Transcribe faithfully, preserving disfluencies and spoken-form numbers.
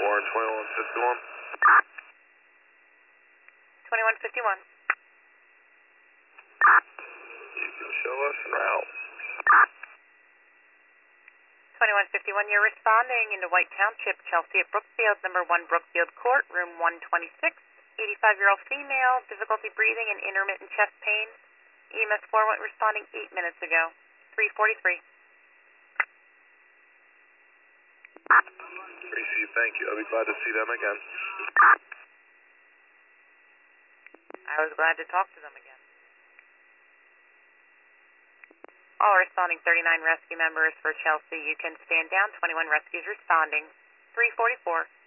Warren twenty-one fifty-one. twenty-one fifty-one. You can show us en route. twenty-one fifty-one, you're responding into White Township, Chelsea at Brookfield, number one Brookfield Court, room one twenty-six. eighty-five-year-old female, difficulty breathing and intermittent chest pain. E M S four went responding eight minutes ago. three forty-three. Tracy, thank you. I'll be glad to see them again. I was glad to talk to them again. All responding thirty-nine rescue members for Chelsea. You can stand down. twenty-one rescues responding. three forty-four.